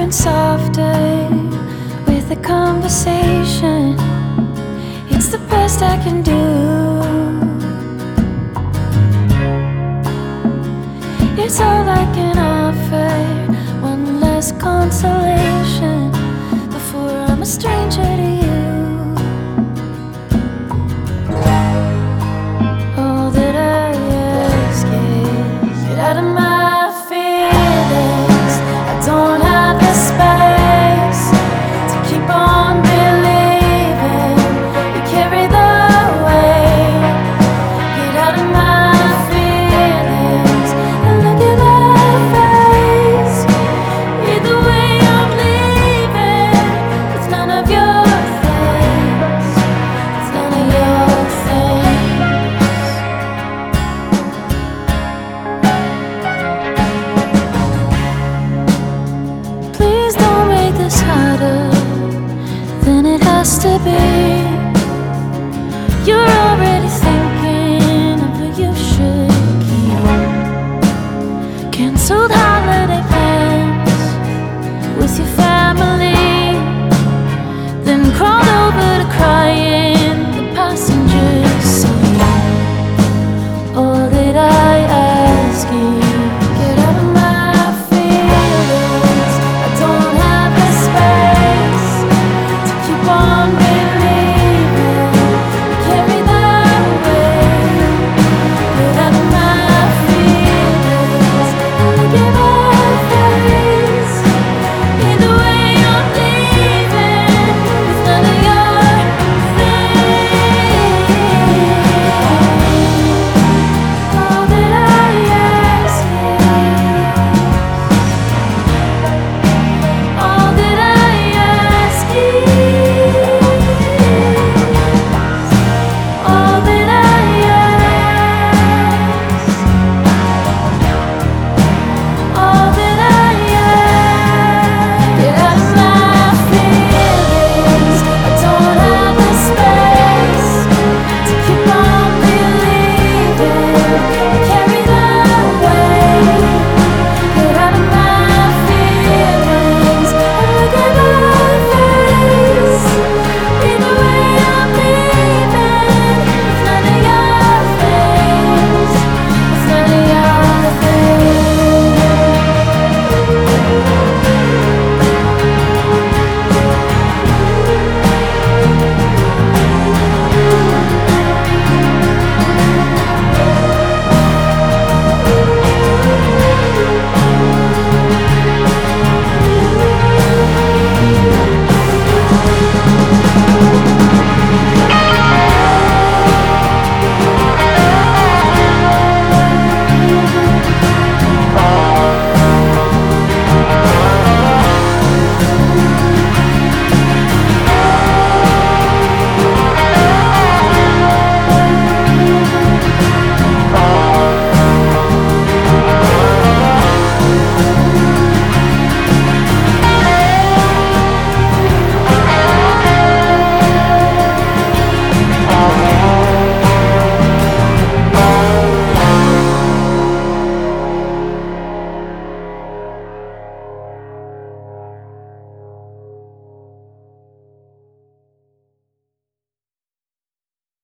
getting softer with the conversation. It's the best I can do. It's all I can offer, one less consolation before I'm a stranger to you. All that I ask is get out of my feelings. I don't have the space to keep on believing you carry the weight. Get out of my feelings and look at my face. Either way I'm leaving. It's none of your things. It's none of your things. Please don't make this harder than it has to be. You're already thinking of who you should keep. Cancelled holiday